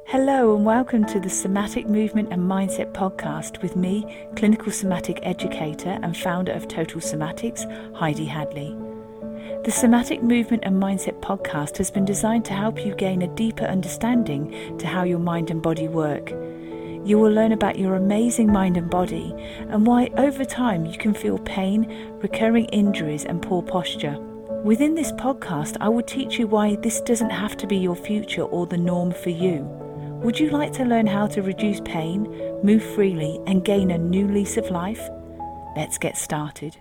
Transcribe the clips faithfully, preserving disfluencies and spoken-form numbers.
Hello and welcome to the Somatic Movement and Mindset podcast with me, clinical somatic educator and founder of Total Somatics, Heidi Hadley. The Somatic Movement and Mindset podcast has been designed to help you gain a deeper understanding to how your mind and body work. You will learn about your amazing mind and body and why over time you can feel pain, recurring injuries and poor posture. Within this podcast, I will teach you why this doesn't have to be your future or the norm for you. Would you like to learn how to reduce pain, move freely, and gain a new lease of life? Let's get started.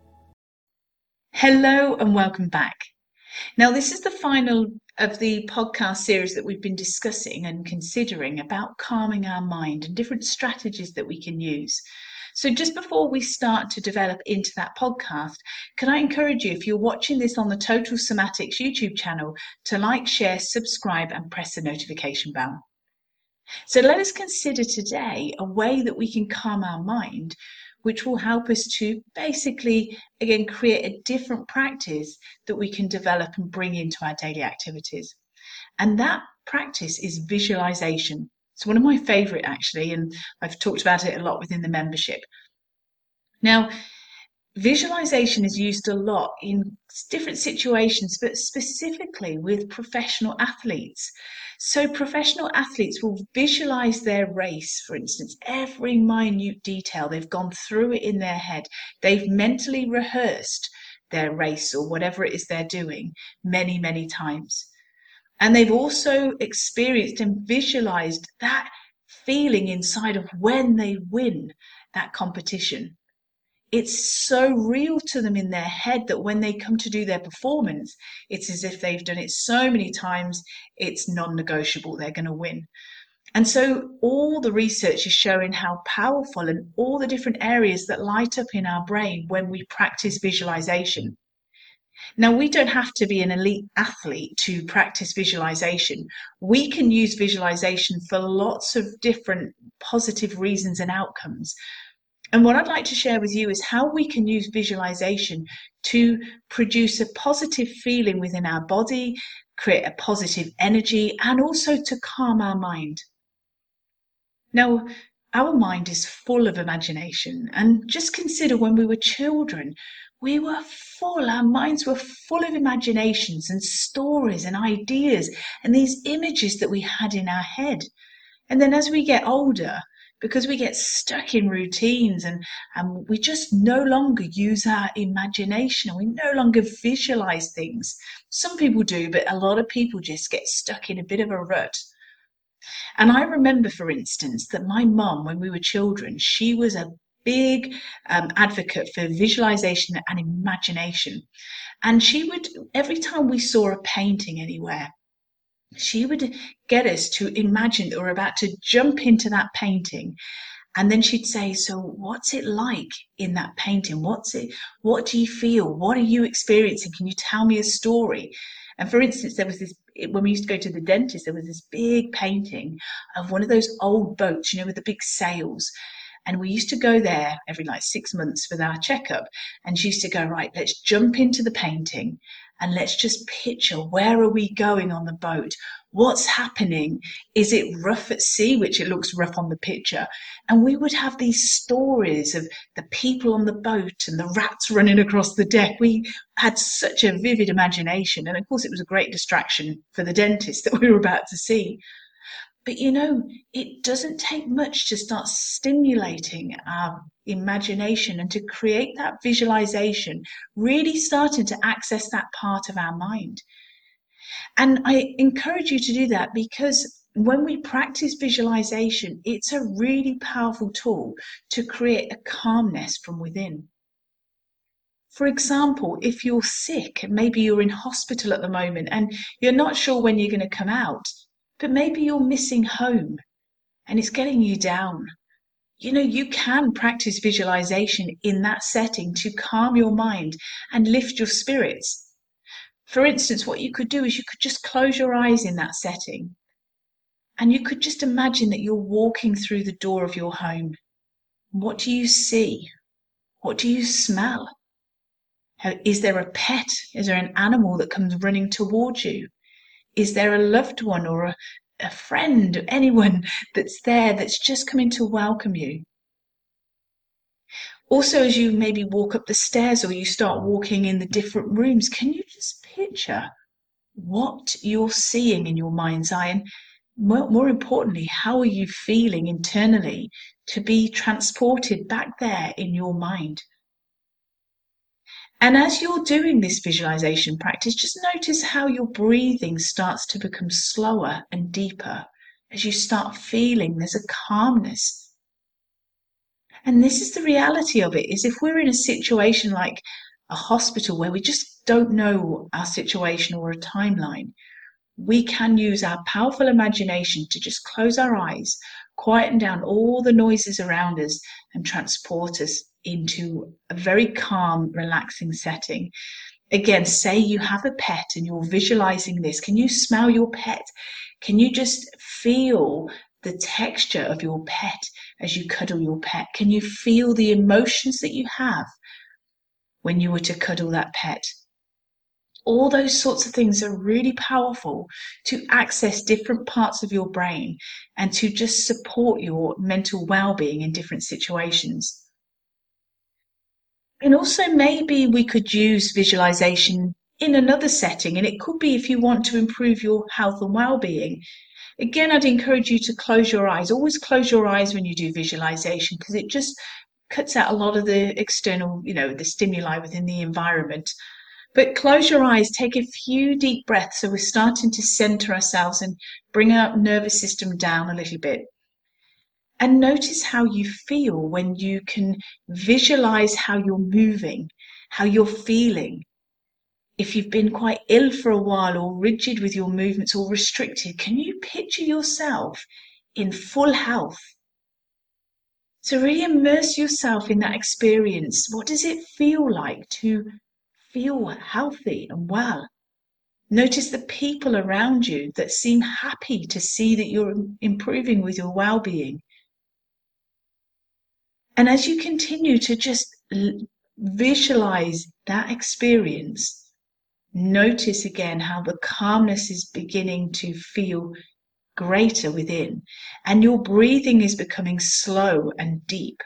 Hello and welcome back. Now, this is the final of the podcast series that we've been discussing and considering about calming our mind and different strategies that we can use. So just before we start to develop into that podcast, can I encourage you, if you're watching this on the Total Somatics YouTube channel, to like, share, subscribe, and press the notification bell. So let us consider today a way that we can calm our mind, which will help us to basically, again, create a different practice that we can develop and bring into our daily activities. And that practice is visualization. It's one of my favorite, actually, and I've talked about it a lot within the membership. Now, visualization is used a lot in different situations, but specifically with professional athletes. So professional athletes will visualize their race, for instance, every minute detail. They've gone through it in their head. They've mentally rehearsed their race or whatever it is they're doing many, many times. And they've also experienced and visualized that feeling inside of when they win that competition. It's so real to them in their head that when they come to do their performance, it's as if they've done it so many times, it's non-negotiable, they're going to win. And so all the research is showing how powerful and all the different areas that light up in our brain when we practice visualization. Now, we don't have to be an elite athlete to practice visualization. We can use visualization for lots of different positive reasons and outcomes. And what I'd like to share with you is how we can use visualization to produce a positive feeling within our body, create a positive energy, and also to calm our mind. Now, our mind is full of imagination, and just consider when we were children, we were full, our minds were full of imaginations and stories and ideas and these images that we had in our head. And then as we get older, because we get stuck in routines and, and we just no longer use our imagination, we no longer visualize things. Some people do, but a lot of people just get stuck in a bit of a rut. And I remember, for instance, that my mum, when we were children, she was a big um, advocate for visualization and imagination. And she would, every time we saw a painting anywhere, she would get us to imagine that we're about to jump into that painting. And then she'd say, so what's it like in that painting? What's it? What do you feel? What are you experiencing? Can you tell me a story? And for instance, there was this, when we used to go to the dentist, there was this big painting of one of those old boats, you know, with the big sails. And we used to go there every like six months with our checkup. And she used to go, right, let's jump into the painting. And let's just picture, where are we going on the boat? What's happening? Is it rough at sea, which it looks rough on the picture? And we would have these stories of the people on the boat and the rats running across the deck. We had such a vivid imagination. And of course, it was a great distraction for the dentist that we were about to see. But you know, it doesn't take much to start stimulating our imagination and to create that visualization, really starting to access that part of our mind. And I encourage you to do that because when we practice visualization, it's a really powerful tool to create a calmness from within. For example, if you're sick, maybe you're in hospital at the moment and you're not sure when you're going to come out, but maybe you're missing home and it's getting you down. You know, you can practice visualization in that setting to calm your mind and lift your spirits. For instance, what you could do is you could just close your eyes in that setting and you could just imagine that you're walking through the door of your home. What do you see? What do you smell? Is there a pet? Is there an animal that comes running towards you? Is there a loved one or a, a friend, anyone that's there that's just coming to welcome you. Also, as you maybe walk up the stairs or you start walking in the different rooms, can you just picture what you're seeing in your mind's eye? And more, more importantly, how are you feeling internally to be transported back there in your mind? And as you're doing this visualization practice, just notice how your breathing starts to become slower and deeper as you start feeling there's a calmness. And this is the reality of it, is if we're in a situation like a hospital where we just don't know our situation or a timeline, we can use our powerful imagination to just close our eyes, quieten down all the noises around us, and transport us into a very calm, relaxing setting. Again, say you have a pet and you're visualizing this. Can you smell your pet? Can you just feel the texture of your pet as you cuddle your pet? Can you feel the emotions that you have when you were to cuddle that pet? All those sorts of things are really powerful to access different parts of your brain and to just support your mental well-being in different situations. And also maybe we could use visualization in another setting, and it could be if you want to improve your health and well-being. Again, I'd encourage you to close your eyes. Always close your eyes when you do visualization, because it just cuts out a lot of the external, you know, the stimuli within the environment. But close your eyes, take a few deep breaths. So we're starting to center ourselves and bring our nervous system down a little bit. And notice how you feel when you can visualize how you're moving, how you're feeling. If you've been quite ill for a while or rigid with your movements or restricted, can you picture yourself in full health? So really immerse yourself in that experience. What does it feel like to feel healthy and well? Notice the people around you that seem happy to see that you're improving with your well-being. And as you continue to just visualize that experience, notice again how the calmness is beginning to feel greater within, and your breathing is becoming slow and deep.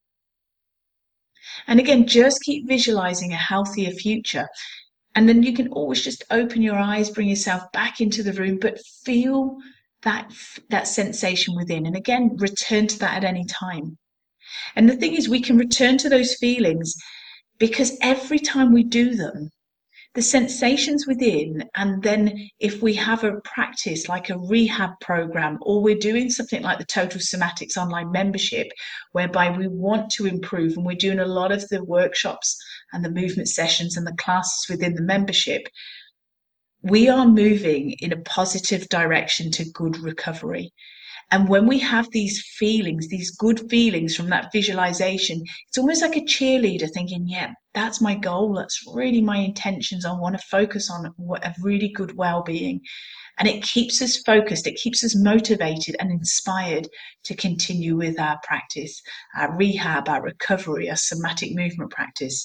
And again, just keep visualizing a healthier future. And then you can always just open your eyes, bring yourself back into the room, but feel that, that sensation within. And again, return to that at any time. And the thing is, we can return to those feelings because every time we do them, the sensations within, and then if we have a practice like a rehab program, or we're doing something like the Total Somatics online membership, whereby we want to improve, and we're doing a lot of the workshops and the movement sessions and the classes within the membership, we are moving in a positive direction to good recovery. And when we have these feelings, these good feelings from that visualization, it's almost like a cheerleader thinking, yeah, that's my goal. That's really my intentions. I want to focus on a really good well-being. And it keeps us focused. It keeps us motivated and inspired to continue with our practice, our rehab, our recovery, our somatic movement practice.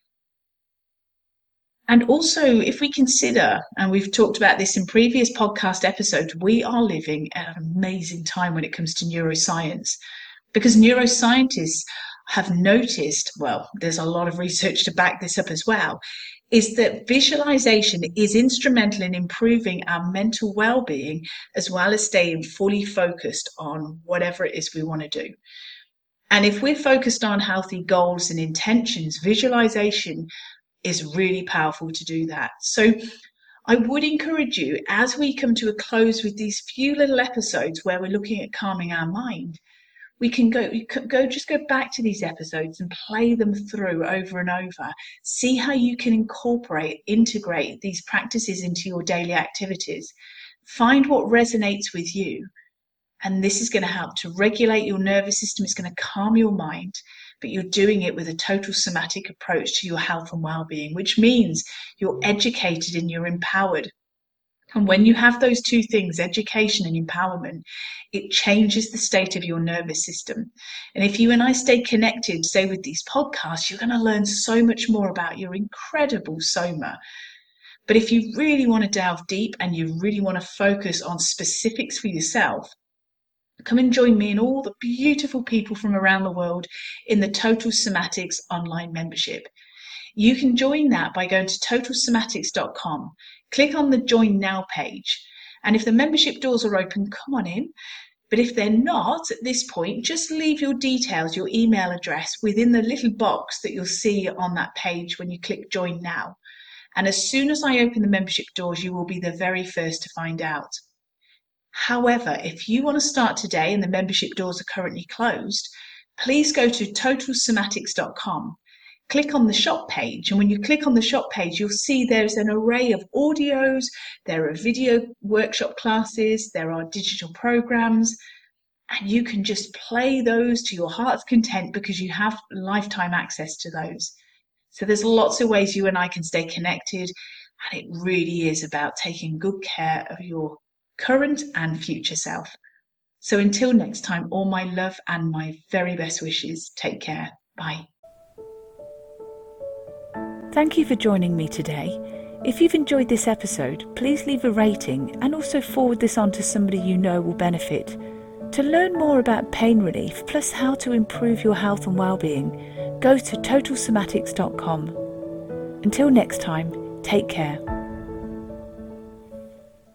And also, if we consider, and we've talked about this in previous podcast episodes, we are living at an amazing time when it comes to neuroscience, because neuroscientists have noticed, well, there's a lot of research to back this up as well, is that visualization is instrumental in improving our mental well-being, as well as staying fully focused on whatever it is we want to do. And if we're focused on healthy goals and intentions, visualization is really powerful to do that. So I would encourage you, as we come to a close with these few little episodes where we're looking at calming our mind, we can go, we could go just go back to these episodes and play them through over and over. See how you can incorporate, integrate these practices into your daily activities. Find what resonates with you. And this is going to help to regulate your nervous system. It's going to calm your mind, but you're doing it with a total somatic approach to your health and well-being, which means you're educated and you're empowered. And when you have those two things, education and empowerment, it changes the state of your nervous system. And if you and I stay connected, say with these podcasts, you're going to learn so much more about your incredible soma. But if you really want to delve deep and you really want to focus on specifics for yourself, come and join me and all the beautiful people from around the world in the Total Somatics online membership. You can join that by going to total somatics dot com, click on the Join Now page, and if the membership doors are open, come on in. But if they're not at this point, just leave your details, your email address within the little box that you'll see on that page when you click Join Now. And as soon as I open the membership doors, you will be the very first to find out. However, if you want to start today and the membership doors are currently closed, please go to total somatics dot com. Click on the shop page, and when you click on the shop page, you'll see there's an array of audios, there are video workshop classes, there are digital programs, and you can just play those to your heart's content because you have lifetime access to those. So there's lots of ways you and I can stay connected, and it really is about taking good care of your current and future self. So until next time, all my love and my very best wishes. Take care. Bye. Thank you for joining me today. If you've enjoyed this episode, please leave a rating and also forward this on to somebody you know will benefit. To learn more about pain relief, plus how to improve your health and well-being, go to total somatics dot com. Until next time, take care.